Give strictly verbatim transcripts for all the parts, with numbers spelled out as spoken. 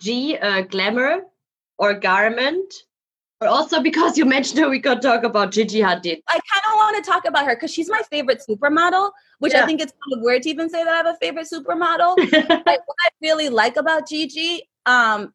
G, uh, glamour or garment? Or also because you mentioned her, we could talk about Gigi Hadid. I kind of want to talk about her because she's my favorite supermodel, which yeah. I think it's kind of weird to even say that I have a favorite supermodel. But what I really like about Gigi, um,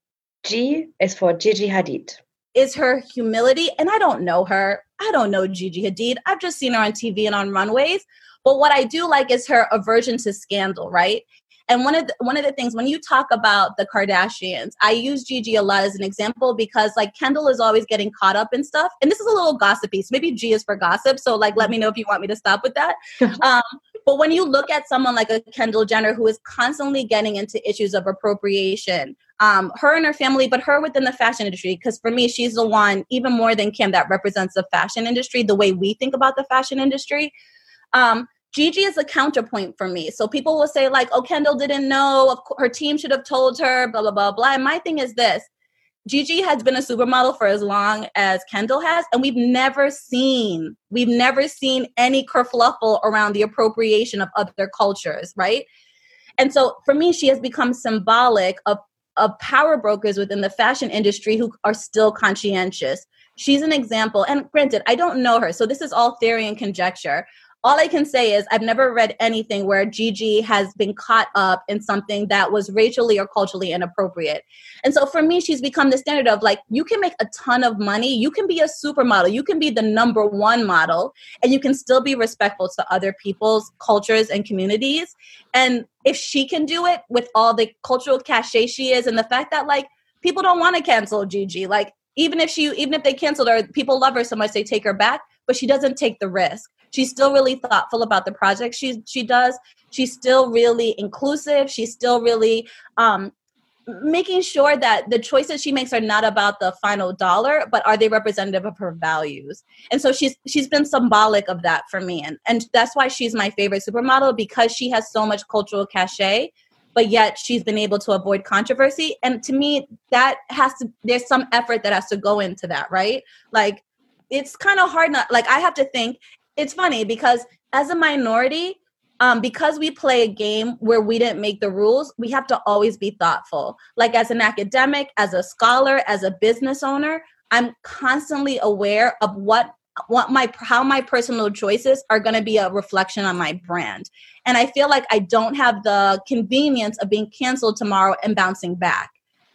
G is for Gigi Hadid, is her humility. And I don't know her. I don't know Gigi Hadid. I've just seen her on T V and on runways. But what I do like is her aversion to scandal, right? And one of the, one of the things, when you talk about the Kardashians, I use Gigi a lot as an example because, like, Kendall is always getting caught up in stuff. And this is a little gossipy, so maybe G is for gossip. So, like, let me know if you want me to stop with that. um, but when you look at someone like a Kendall Jenner who is constantly getting into issues of appropriation, um, her and her family, but her within the fashion industry, because for me, she's the one, even more than Kim, that represents the fashion industry, the way we think about the fashion industry. Um, Gigi is a counterpoint for me. So people will say like, oh, Kendall didn't know. Of course, her team should have told her, blah, blah, blah, blah. And my thing is this. Gigi has been a supermodel for as long as Kendall has. And we've never seen, we've never seen any kerfluffle around the appropriation of other cultures, right? And so for me, she has become symbolic of, of power brokers within the fashion industry who are still conscientious. She's an example. And granted, I don't know her. So this is all theory and conjecture. All I can say is I've never read anything where Gigi has been caught up in something that was racially or culturally inappropriate. And so for me, she's become the standard of like, you can make a ton of money. You can be a supermodel. You can be the number one model, and you can still be respectful to other people's cultures and communities. And if she can do it with all the cultural cachet she is, and the fact that like people don't want to cancel Gigi, like even if she, even if they canceled her, people love her so much they take her back, but she doesn't take the risk. She's still really thoughtful about the projects she she does. She's still really inclusive. She's still really um, making sure that the choices she makes are not about the final dollar, but are they representative of her values? And so she's she's been symbolic of that for me. And, and that's why she's my favorite supermodel, because she has so much cultural cachet, but yet she's been able to avoid controversy. And to me, that has to, there's some effort that has to go into that, right? Like, it's kind of hard not, like I have to think. It's funny because as a minority, um, because we play a game where we didn't make the rules, we have to always be thoughtful. Like as an academic, as a scholar, as a business owner, I'm constantly aware of what what my how my personal choices are going to be a reflection on my brand. And I feel like I don't have the convenience of being canceled tomorrow and bouncing back.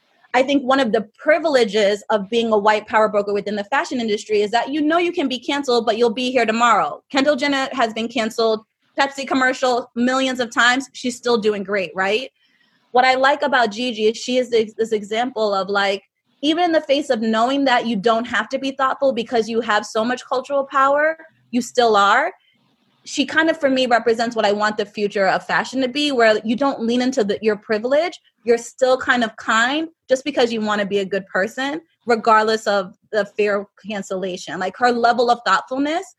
I think one of the privileges of being a white power broker within the fashion industry is that you know you can be canceled, but you'll be here tomorrow. Kendall Jenner has been canceled, Pepsi commercial millions of times. She's still doing great, right? What I like about Gigi is she is this, this example of like, even in the face of knowing that you don't have to be thoughtful because you have so much cultural power, you still are. She kind of, for me, represents what I want the future of fashion to be, where you don't lean into the, your privilege. You're still kind of kind just because you want to be a good person, regardless of the fear of cancellation. Like her level of thoughtfulness,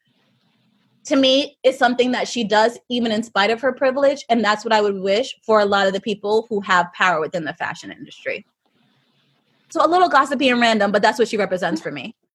to me, is something that she does even in spite of her privilege. And that's what I would wish for a lot of the people who have power within the fashion industry. So a little gossipy and random, but that's what she represents for me.